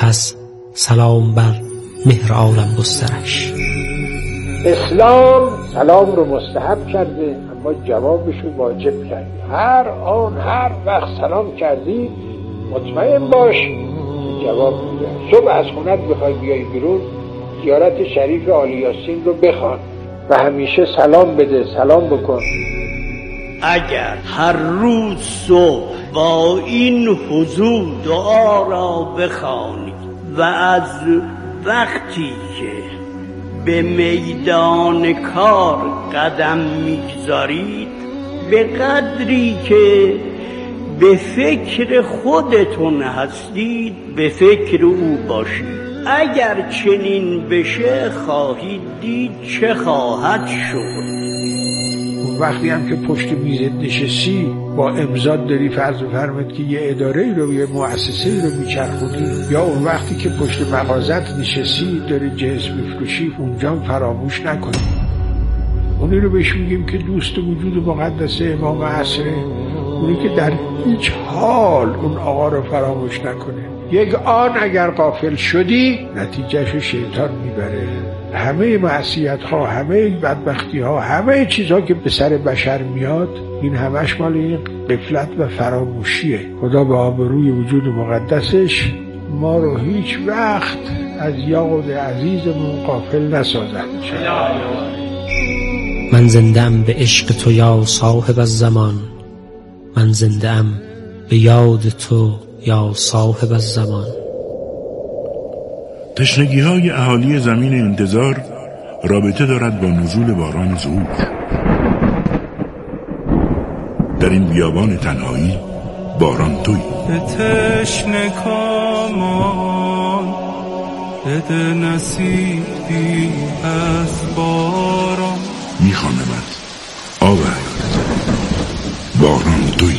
سپس سلام بر مهر عالم گسترش. اسلام سلام رو مستحب کرده اما جوابش رو واجب کرده. هر آن هر وقت سلام کردی مطمئن باش جواب میده. صبح از خونت بخوای بیای بیرون زیارت شریف عالی یاسین رو بخوان و همیشه سلام بده، سلام بکن. اگر هر روز صبح با این حضور دعا را بخوانید و از وقتی که به میدان کار قدم میگذارید به قدری که به فکر خودتون هستید به فکر او باشید. اگر چنین بشه خواهید دید چه خواهد شد. وقتی هم که پشت میزت نشستی با امضات داری فرض بفرمایید که یه اداره رو یه مؤسسه رو میچرخونی، یا اون وقتی که پشت مغازت نشستی داری جنس میفروشی، اونجا فراموش نکنی. اونی رو بهش میگیم که دوست وجود مقدس امام عصره، اونی که در هیچ حال اون آقا رو فراموش نکنه. یک آن اگر غافل شدی نتیجهشو شیطان میبره. همه معصیت ها، همه بدبختی ها، همه چیزها که به سر بشر میاد این همش مال این غفلت و فراموشیه. خدا به آبروی وجود مقدسش ما رو هیچ وقت از یاد عزیزمون غافل نسازد. من زنده‌ام به عشق تو یا صاحب الزمان، من زنده‌ام به یاد تو یا صاحب الزمان. تشنگی‌های اهالی زمین انتظار رابطه دارد با نزول باران ظهور. در این بیابان تنهایی باران تویی. به تشنکامان بده نصیبی از باران. میخوانمت آب حیاتت، باران تویی.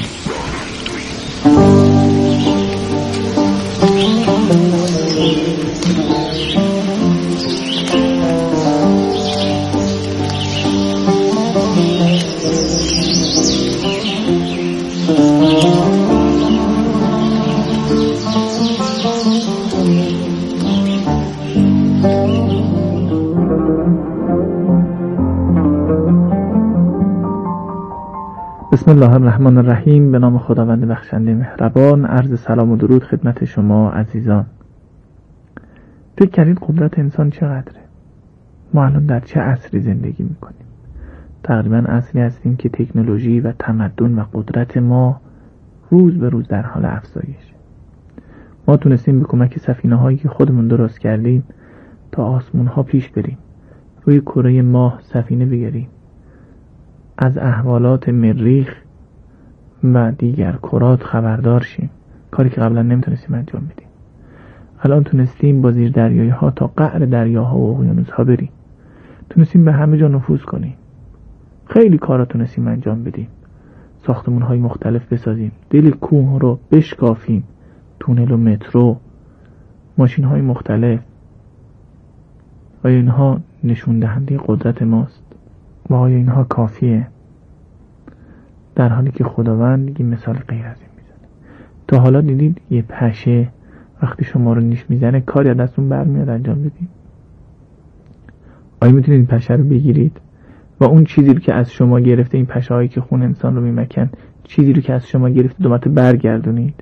بسم الله الرحمن الرحیم. به نام خداوند بخشنده مهربان. عرض سلام و درود خدمت شما عزیزان. فکر کردید قدرت انسان چقدره؟ ما الان در چه عصری زندگی میکنیم؟ تقریبا عصری هستیم که تکنولوژی و تمدن و قدرت ما روز به روز در حال افزایشه. ما تونستیم به کمک سفینه هایی که خودمون درست کردیم تا آسمون ها پیش بریم، روی کره ماه سفینه بگیریم، از احوالات مریخ و دیگر کرات خبردار شیم، کاری که قبلا نمیتونستیم انجام بدیم. الان تونستیم با زیر دریایی ها تا قعر دریاها و اقیانوس ها بریم، تونستیم به همه جا نفوذ کنیم، خیلی کارا تونستیم انجام بدیم، ساختمون های مختلف بسازیم، دل کوه رو بشکافیم، تونل و مترو، ماشین های مختلف. آیا اینها نشون دهنده قدرت ماست؟ و آیا اینها کافیه؟ در حالی که خداوند یه مثال غیر از این میزنه. تا حالا دیدید یه پشه وقتی شما رو نیش میزنه کاری از دستون برمیاد انجام بدید؟ آیا میتونید این پشه رو بگیرید و اون چیزی رو که از شما گرفته، این پشه هایی که خون انسان رو میمکن، چیزی رو که از شما گرفته دوباره برگردونید؟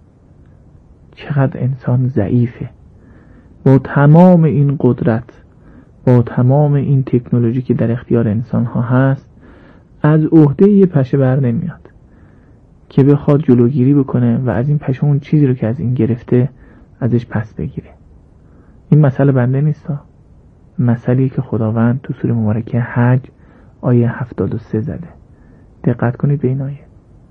چقدر انسان ضعیفه. با تمام این قدرت، با تمام این تکنولوژی که در اختیار انسان ها هست، از عهده یه پشه بر نمیاد که بخواد جلوگیری بکنه و از این پشه اون چیزی رو که از این گرفته ازش پس بگیره. این مسئله بنده نیستا، مسئله‌ای که خداوند تو سوره مبارکه حج آیه 73 زده. دقت کنید به این آیه.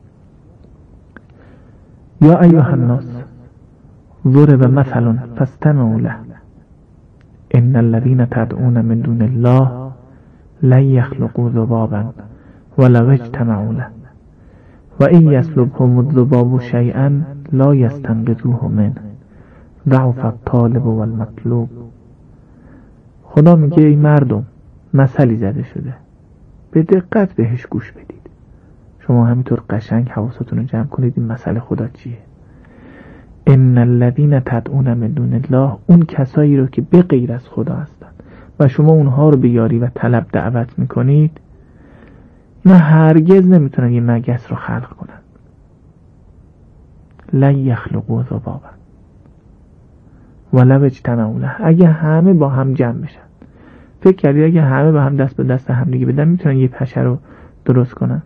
یا ایها الناس ضرب مثل فاستمعوا له ان الذين تدعون من دون الله لن يخلقوا ذبابا ولو اجتمعوا له وان يسلبهم الذباب شيئا لا يستنقذوه منه ضعف الطالب والمطلوب. خدا میگه ای مردم، مثلی زده شده، به دقت بهش گوش بدید. شما همینطور قشنگ حواستون رو جمع کنید این مسئله خدا چیه. ان الذین تدعون من دون الله، اون کسایی رو که به غیر از خدا هستن و شما اونها رو به یاری و طلب دعوت میکنید، اینا هرگز نمیتونن یه مگس رو خلق کنن. لن یخلقوا ذبابا ولو اجتمعوا له. اگه همه با هم جمع بشن، فکر کردید اگه همه با هم دست به دست هم دیگه بدن میتونن یه پشه رو درست کنن؟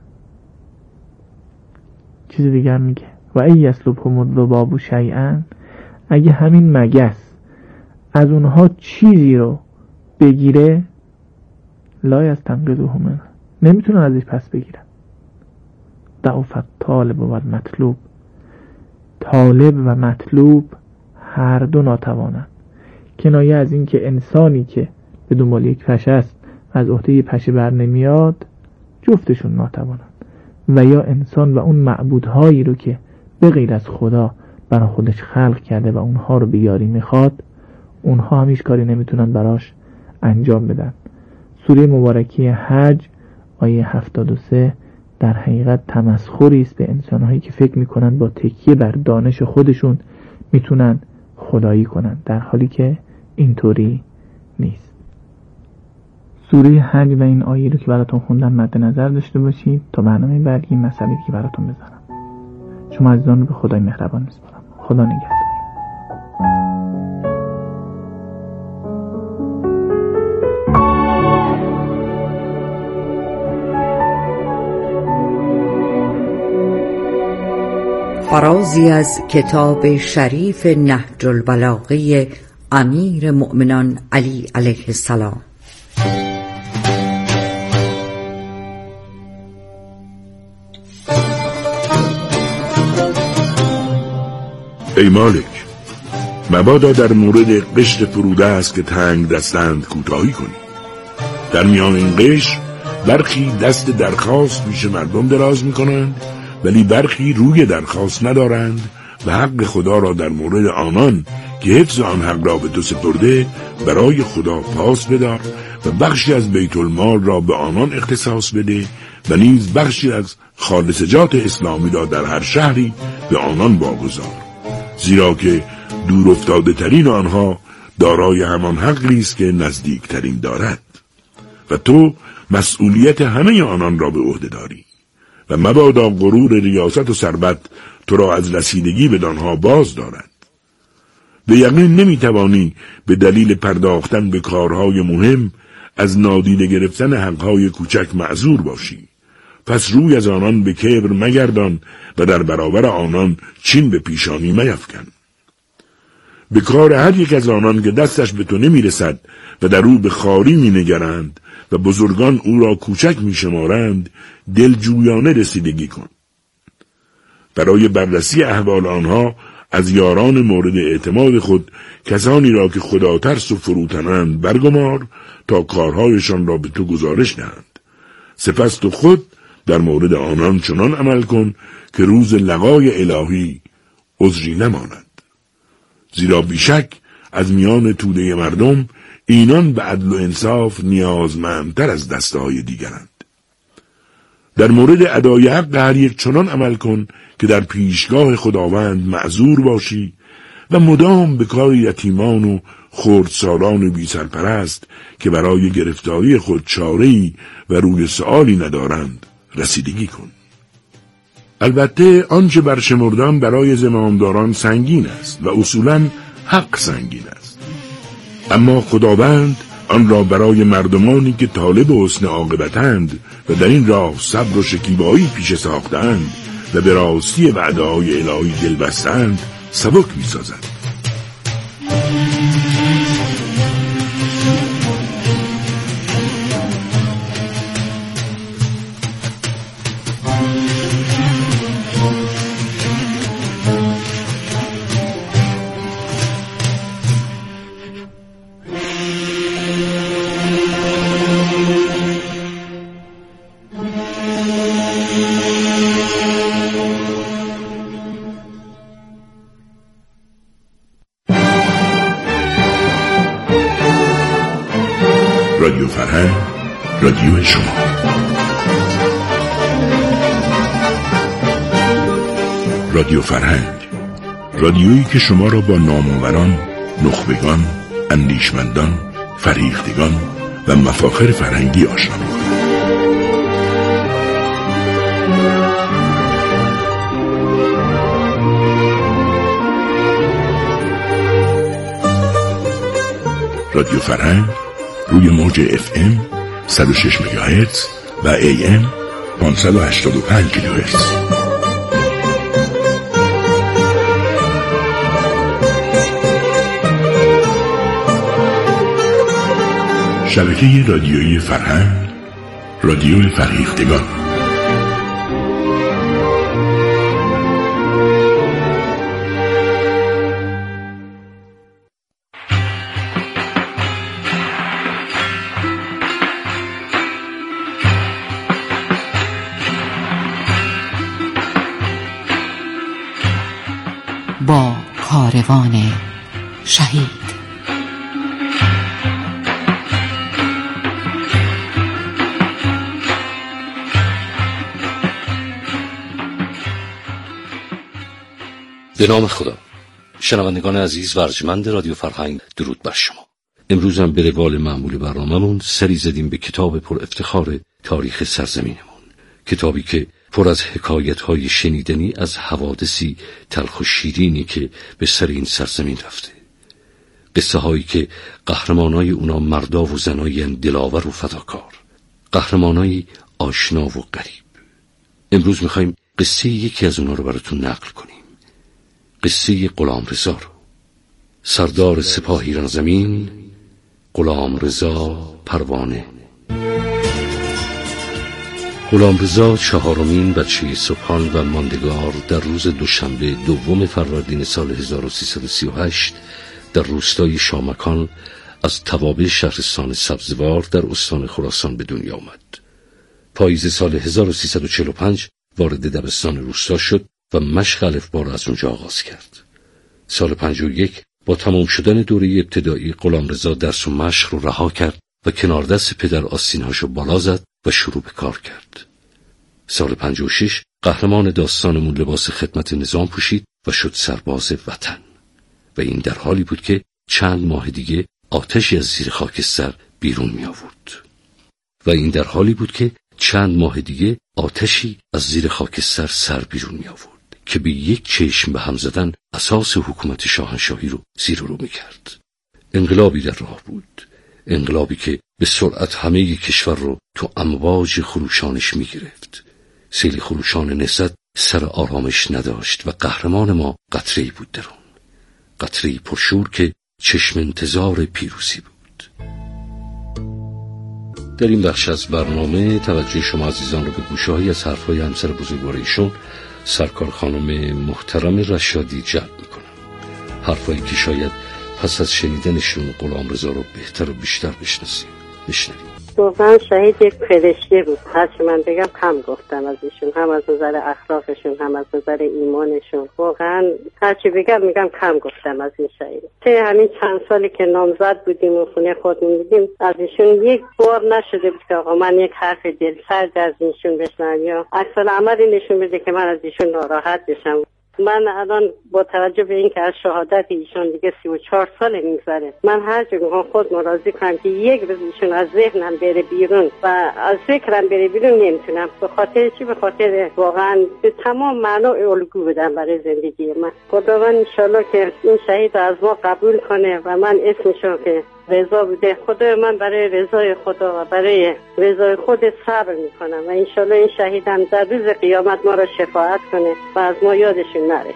چیز دیگر میگه و ای یسلبهم الذباب شیئا، اگه همین مگس از اونها چیزی رو بگیره، لا یستنقذوه منه، نمیتونن ازش پس بگیرن. ضعف الطالب و المطلوب، طالب و مطلوب هر دو ناتوانن. کنایه از این که انسانی که به دنبال یک پشه است از عهده یک پشه بر نمیاد، جفتشون ناتوانن. و یا انسان و اون معبودهایی رو که به غیر از خدا برای خودش خلق کرده و اونها رو به یاری میخواد، اونها هم هیچ کاری نمیتونن براش انجام بدن. سوره مبارکی حج آیه 73 در حقیقت تمسخری است به انسانهایی که فکر میکنن با تکیه بر دانش خودشون میتونن خدایی کنن، در حالی که اینطوری نیست. سوره حج و این آیه رو که براتون خوندم مد نظر داشته باشید تا برنامه بعدی این مسئله که براتون بزنم. شما عزیزان رو به خدای مهربان میسپارم. خدا نگهدار. فرازی از کتاب شریف نهج البلاغه امیر مؤمنان علی علیه السلام. ای مالک، مبادا در مورد قشر فروده است که تنگ دستند کوتاهی کنی. در میان این قشر برخی دست درخواست پیش مردم دراز میکنند، ولی برخی روی درخواست ندارند و حق خدا را در مورد آنان که حفظ آن حق را به تو سپرده برای خدا پاس بدار و بخشی از بیت المال را به آنان اختصاص بده و نیز بخشی از خالصجات اسلامی را در هر شهری به آنان واگذار، زیرا که دور افتاده ترین آنها دارای همان حقی است که نزدیک ترین دارد و تو مسئولیت همه آنان را به عهده داری و مبادا غرور ریاست و ثروت تو را از رسیدگی به آنها باز دارد. به یقین نمیتوانی به دلیل پرداختن به کارهای مهم از نادیده گرفتن حقهای کوچک معذور باشی، پس روی از آنان به کبر مگردان و در برابر آنان چین به پیشانی میفکن. به کار هر یک از آنان که دستش به تو نمیرسد و در او به خاری مینگرند و بزرگان او را کوچک میشمارند دلجویانه رسیدگی کن. برای بررسی احوال آنها از یاران مورد اعتماد خود کسانی را که خدا ترس و فروتنند برگمار تا کارهایشان را به تو گزارش دهند. سپس تو خود در مورد آنان چنان عمل کن که روز لقای الهی عذری نماند، زیرا بیشک از میان توده مردم اینان به عدل و انصاف نیازمندتر از دسته‌های دیگرند. در مورد ادای حق هر یک چنان عمل کن که در پیشگاه خداوند معذور باشی و مدام به کار یتیمان و خردسالان بی سرپرست که برای گرفتاری خود چاره‌ای و روی سؤالی ندارند رسیدگی کن. البته آنچه برشمردن برای زمامداران سنگین است و اصولاً حق سنگین است، اما خداوند آن را برای مردمانی که طالب حسن عاقبتند و در این راه صبر و شکیبایی پیش ساختند و به راستی وعده‌های الهی دل بستند سبک می‌سازد. رادیو فرهنگ، رادیو شما. رادیو فرهنگ، رادیویی که شما را با نامآوران، نخبگان، اندیشمندان، فریختگان و مفاخر فرهنگی آشنا می‌کند. رادیو فرهنگ روی موج FM 106 مگاهرتز و AM 585 کیلوهرتز. شبکه رادیویی فرهنگ، رادیو فریختگان. با کاروان شهید. به نام خدا. شنوندگان عزیز و ارجمند رادیو فرهنگ، درود بر شما. امروز هم به روال معمول برنامه‌مون سری زدیم به کتاب پر افتخار تاریخ سرزمینمون، کتابی که پر از حکایت‌های شنیدنی از حوادثی تلخ و شیرینی که به سر این سرزمین رفته، قصه هایی که قهرمانای اونا مردا و زنایی دلاور و فداکار، قهرمانای آشنا و غریب. امروز می‌خوایم قصه یکی از اونا رو براتون نقل کنیم، قصه غلامرضا رو. سردار سپاه ایران زمین غلامرضا پروانه. غلامرضا چهارمین بچه سبحان و ماندگار در روز دوشنبه 2 فروردین سال 1338 در روستای شامکان از توابع شهرستان سبزوار در استان خراسان به دنیا آمد. پاییز سال 1345 وارد دبستان روستا شد و مشق الفبا را از اونجا آغاز کرد. سال 51 با تمام شدن دوره ابتدایی غلامرضا درس و مشق رو رها کرد و کنار دست پدر آستین‌هاشو بالا زد و شروع به کار کرد. سال 56 قهرمان داستانمون لباس خدمت نظام پوشید و شد سرباز وطن. و این در حالی بود که چند ماه دیگه آتشی از زیر خاکستر بیرون می آورد. سر بیرون می آورد که به یک چشم به هم زدن اساس حکومت شاهنشاهی رو زیر و رو می کرد. انقلابی در راه بود، انقلابی که به سرعت همه کشور رو تو امواج خروشانش می گرفت. سیل خروشان نهضت سر آرامش نداشت و قهرمان ما قطره‌ای بود در اون، قطره‌ای پرشور که چشم انتظار پیروزی بود. در این بخش از برنامه توجه شما عزیزان رو به گوشه‌هایی از حرف‌های همسر بزرگوار ایشون، سرکار خانم محترم رشادی جلب می‌کنم. حرفایی که شاید پس از شنیدنشون غلامرضا رو بهتر و بیشتر بشنویم. واقعا شهید یک فرشته بود. هرچی من بگم کم گفتم از ایشون، هم از نظر اخلاقشون هم از نظر ایمانشون. واقعا هرچی میگم کم گفتم از این شهید. چه همین چند سالی که نامزد بودیم و خونه خودمون بودیم، از ایشون یک بار نشده بود که آقا من یک حرف دلسرد از ایشون بشنوم یا عکس العملی نشون بده که من از ایشون ناراحت بشم. من الان با توجه به این که از شهادت ایشون دیگه 34 سال میگذره، من هر جا میخوام خود راضی کنم که یک روز ایشون از ذهنم بره بیرون و از فکرم بره بیرون نمیتونم. به خاطر چی؟ به خاطر واقعا به تمام معنا الگو بودن برای زندگی من. خداوند انشالله که این شهید از ما قبول کنه و من اسمشو که رضا بوده، خدا من برای رضای خدا و برای رضای خود صبر میکنم و انشالله این شهیدم در روز قیامت ما را شفاعت کنه و از ما یادشون نره.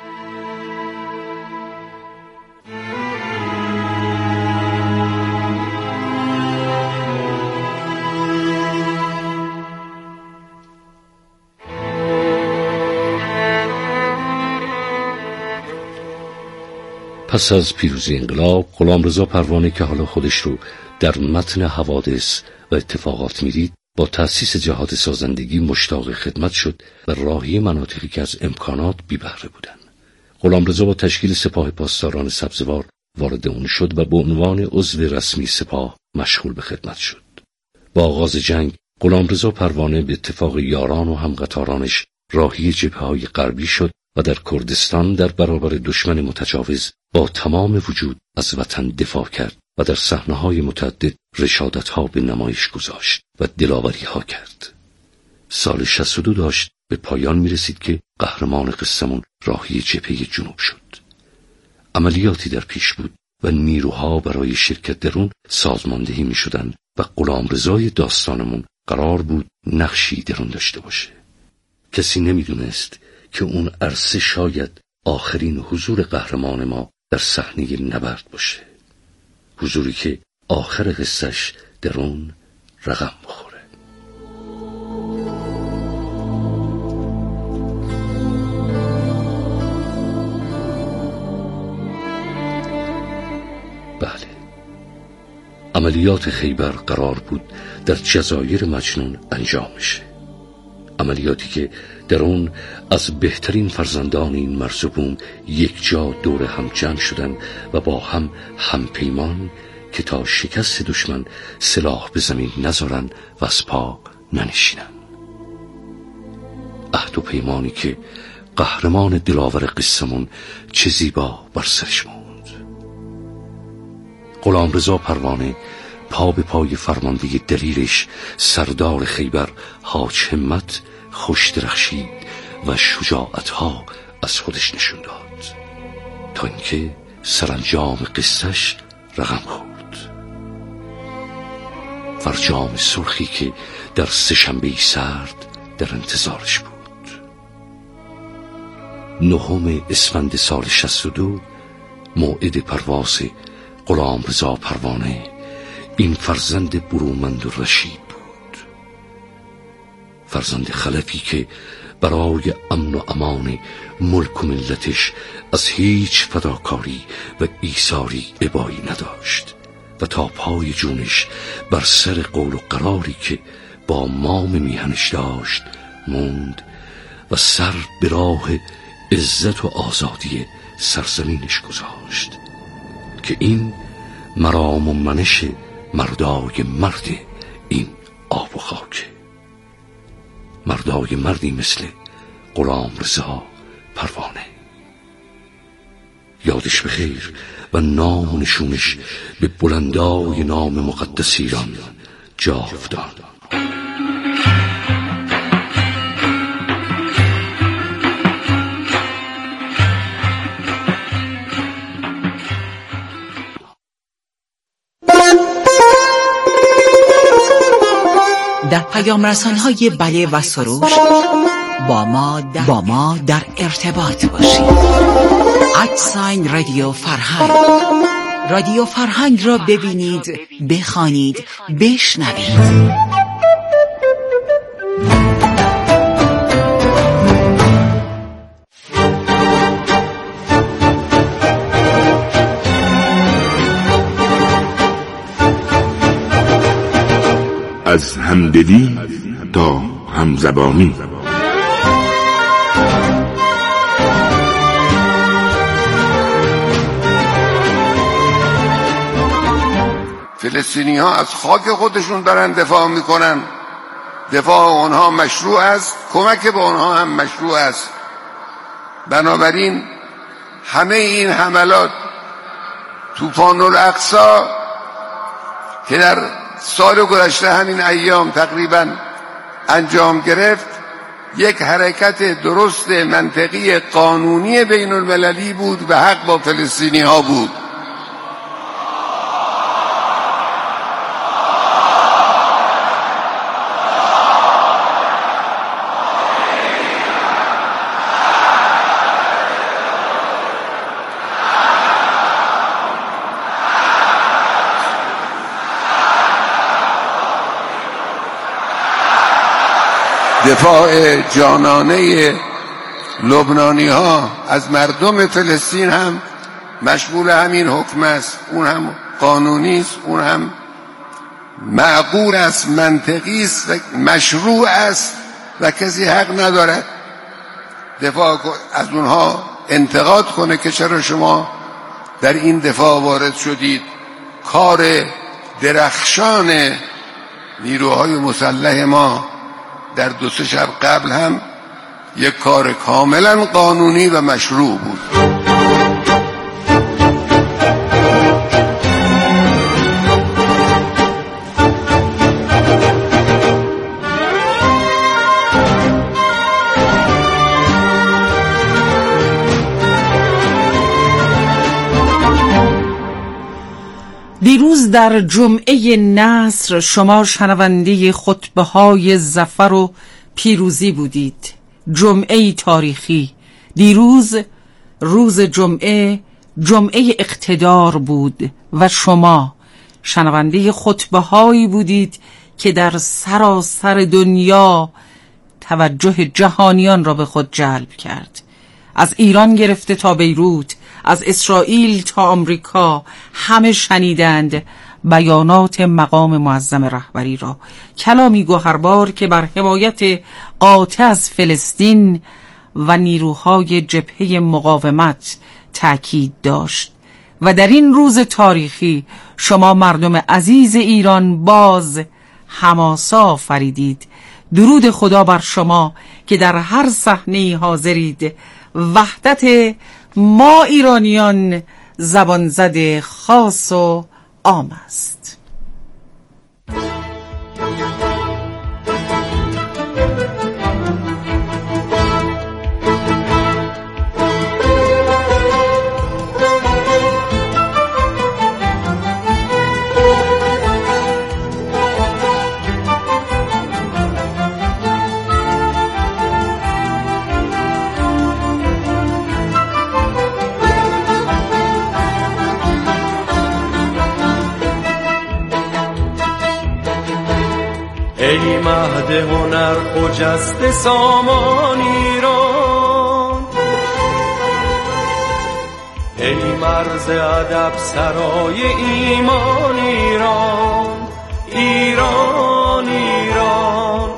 پس از پیروزی انقلاب، غلامرضا پروانه که حالا خودش رو در متن حوادث و اتفاقات میدید، با تأسیس جهاد سازندگی مشتاق خدمت شد و راهی مناطقی که از امکانات بی بهره بودند. غلامرضا با تشکیل سپاه پاسداران سبزوار وارد اون شد و به عنوان عضو رسمی سپاه مشغول به خدمت شد. با آغاز جنگ، غلامرضا پروانه به اتفاق یاران و همقطارانش راهی جبهه‌های غربی شد و در کردستان در برابر دشمن متجاوز با تمام وجود از وطن دفاع کرد و در صحنه‌های متعدد رشادت‌ها به نمایش گذاشت و دلاوری‌ها کرد. سال 62 داشت به پایان می‌رسید که قهرمان قصه‌مون راهی جبهه جنوب شد. عملیاتی در پیش بود و نیروها برای شرکت در اون سازماندهی می‌شدند و غلامرضای داستانمون قرار بود نقشی در اون داشته باشه. کسی نمی‌دونست که اون عرصه شاید آخرین حضور قهرمان ما در صحنه نبرد باشه، حضوری که آخر قصهش در اون رقم بخوره. بله، عملیات خیبر قرار بود در جزایر مجنون انجام بشه، عملیاتی که در اون از بهترین فرزندان این مرز و بوم یک جا دور هم جمع شدن و با هم همپیمان که تا شکست دشمن سلاح به زمین نذارن و از پا ننشینن. عهد و پیمانی که قهرمان دلاور قصه‌مون چه زیبا بر سرش موند. غلامرضا پروانه پا به پای فرمانده دلیرش سردار خیبر حاج همت خوش درخشید و شجاعتها از خودش نشون داد تا اینکه سرانجام قصهش رقم خورد. فرجام سرخی که در سه‌شنبه سرد در انتظارش بود. 9 اسفند سال 62 موعد پرواز غلامرضا پروانه، این فرزند برومند و رشید بود، فرزند خلفی که برای امن و امان ملک و ملتش از هیچ فداکاری و ایثاری ابایی نداشت و تا پای جونش بر سر قول و قراری که با مام میهنش داشت موند و سر به راه عزت و آزادی سرزمینش گذاشت که این مرام و منش مردای مرد این آب و خاک، مردای مردی مثل غلامرضا پروانه. یادش بخیر و نام و نشونش به بلندای نام مقدس ایران جاودان. در پیام رسان‌های بله و سروش با ما در ارتباط باشید. @رادیو فرهنگ، رادیو فرهنگ را ببینید، بخوانید، بشنوید. از همدلی تا همزبانی. فلسطینی ها از خاک خودشون دارن دفاع میکنن، دفاع اونها مشروع است، کمک به اونها هم مشروع است. بنابراین همه این حملات، طوفان الاقصی که در سال گذشته همین ایام تقریبا انجام گرفت، یک حرکت درست منطقی قانونی بین المللی بود و حق با فلسطینی ها بود. دفاع جانانه لبنانی ها از مردم فلسطین هم مشمول همین حکم است. اون هم قانونی است، اون هم معقول است، منطقی است و مشروع است و کسی حق ندارد دفاع از اونها انتقاد کنه که چرا شما در این دفاع وارد شدید. کار درخشان نیروهای مسلح ما در 2-3 شب قبل هم یک کار کاملا قانونی و مشروع بود. دیروز در جمعه نصر شما شنونده خطبه‌های ظفر و پیروزی بودید. جمعه تاریخی. دیروز روز جمعه اقتدار بود و شما شنونده خطبه‌هایی بودید که در سراسر دنیا توجه جهانیان را به خود جلب کرد. از ایران گرفته تا بیروت، از اسرائیل تا آمریکا، همه شنیدند بیانات مقام معظم رهبری را. کلامی گوهربار که بر حمایت قاطع از فلسطین و نیروهای جبهه مقاومت تأکید داشت. و در این روز تاریخی شما مردم عزیز ایران باز حماسه آفریدید. درود خدا بر شما که در هر صحنه‌ای حاضرید. وحدت ما ایرانیان زبان زده خاص و عام است. ای مهد هنر خجسته سامان ایران، ای مرز ادب سرای ایمان ایران، ایران ایران.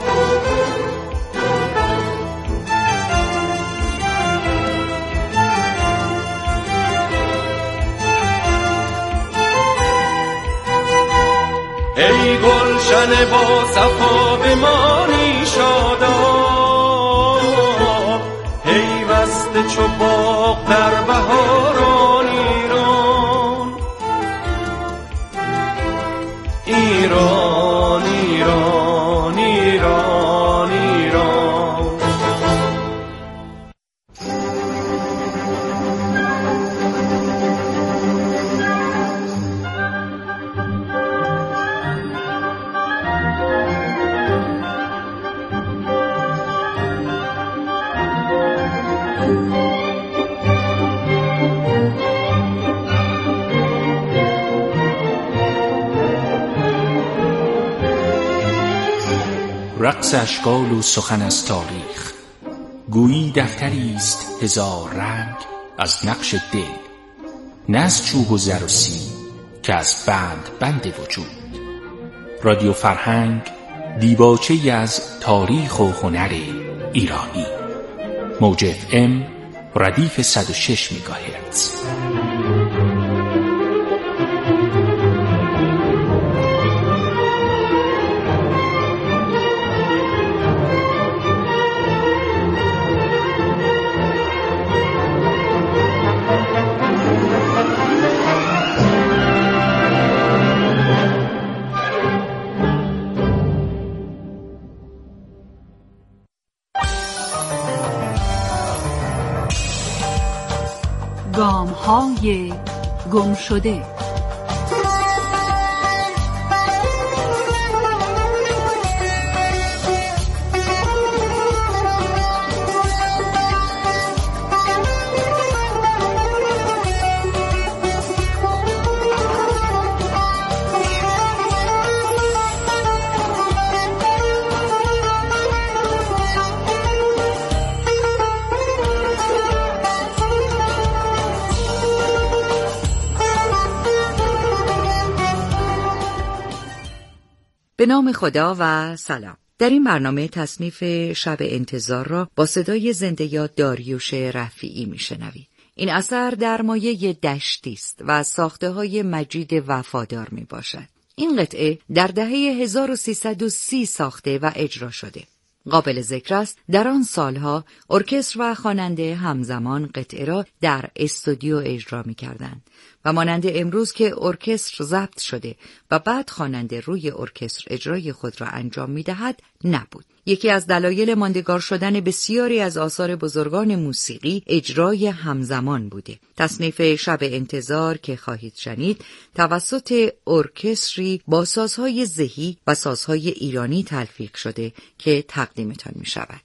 ای گلشن با صفا بمانی شاداب، پیوسته چو باغ در بهاران ایران، ایران ایران ایران ایران. رقص اشکال و سخن از تاریخ، گویی دفتری است هزار رنگ از نقش دل، نه از چوب و زر و سیم که از بند وجود. رادیو فرهنگ دیباچه‌ای از تاریخ و هنر ایرانی. موج FM ردیف 106 مگاهرتز. گام‌های گم شده. به نام خدا و سلام. در این برنامه تصنیف شب انتظار را با صدای زنده یاد داریوش رفیعی میشنوید. این اثر در مایه دشتی است و ساخته‌های مجید وفادار میباشد. این قطعه در دهه 1330 ساخته و اجرا شده. قابل ذکر است در آن سالها ارکستر و خواننده همزمان قطعه را در استودیو اجرا می‌کردند و مانند امروز که ارکستر ضبط شده و بعد خواننده روی ارکستر اجرای خود را انجام می‌دهد نبود. یکی از دلایل ماندگار شدن بسیاری از آثار بزرگان موسیقی اجرای همزمان بوده. تصنیف شب انتظار که خواهید شنید توسط ارکستری با سازهای زهی و سازهای ایرانی تلفیق شده که تقدیمتان می شود.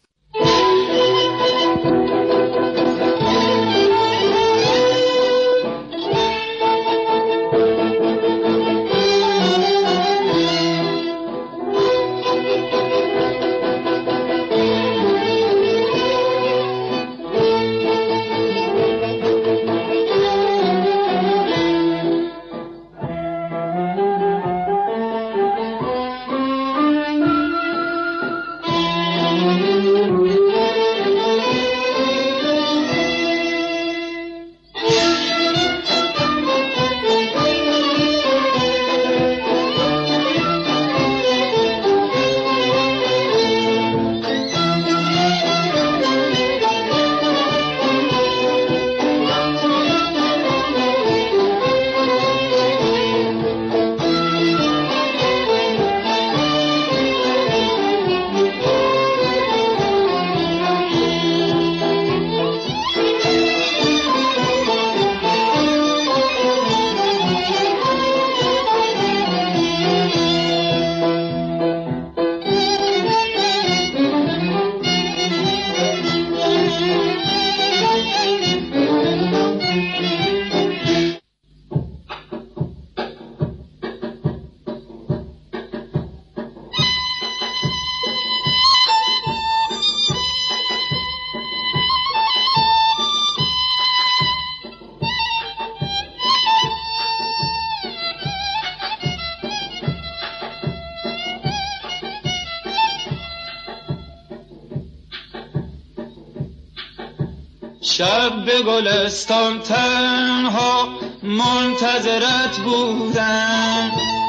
شب به گلستان تنها منتظرت بودم،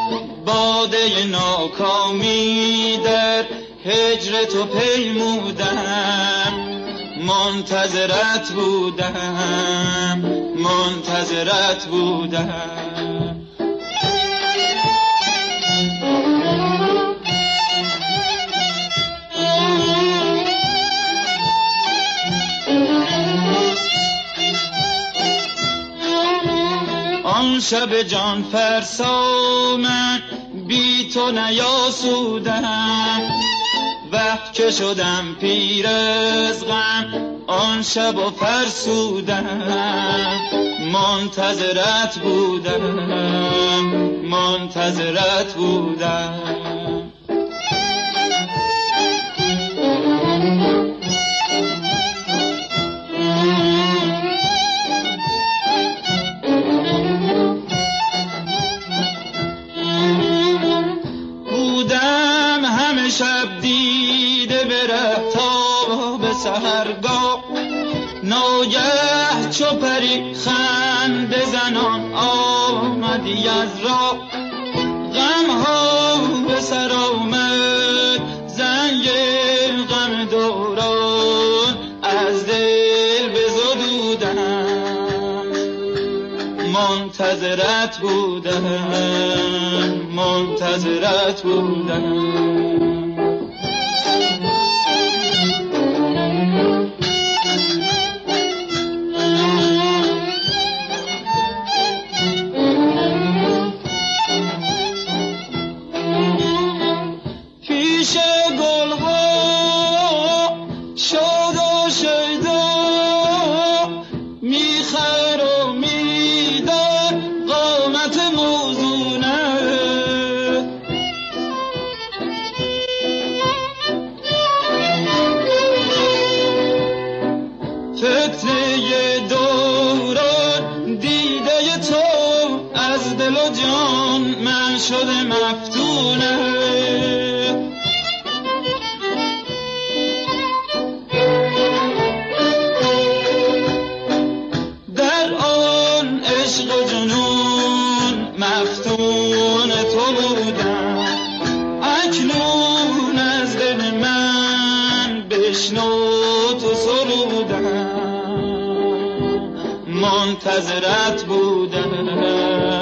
باده ناکامی در هجر تو پیمودم، منتظرت بودم، منتظرت بودم. آن شب جان فرسا من بی تو نیاسودم، وقت که شدم پیر از غم آن شب و فرسودم، منتظرت بودم، منتظرت بودم. شب دیده بره تا به سحرگاه، ناگه چو پری خنده زنان آمدی از راه، غم ها به سر آمد زنگ غم دوران، از دل بزدودم، منتظرت بودم، منتظرت بودم. شده مفتونه در آن عشق و جنون، مفتون تو بودم، اکنون از دل من بشنو تو سرودم منتظرت بودم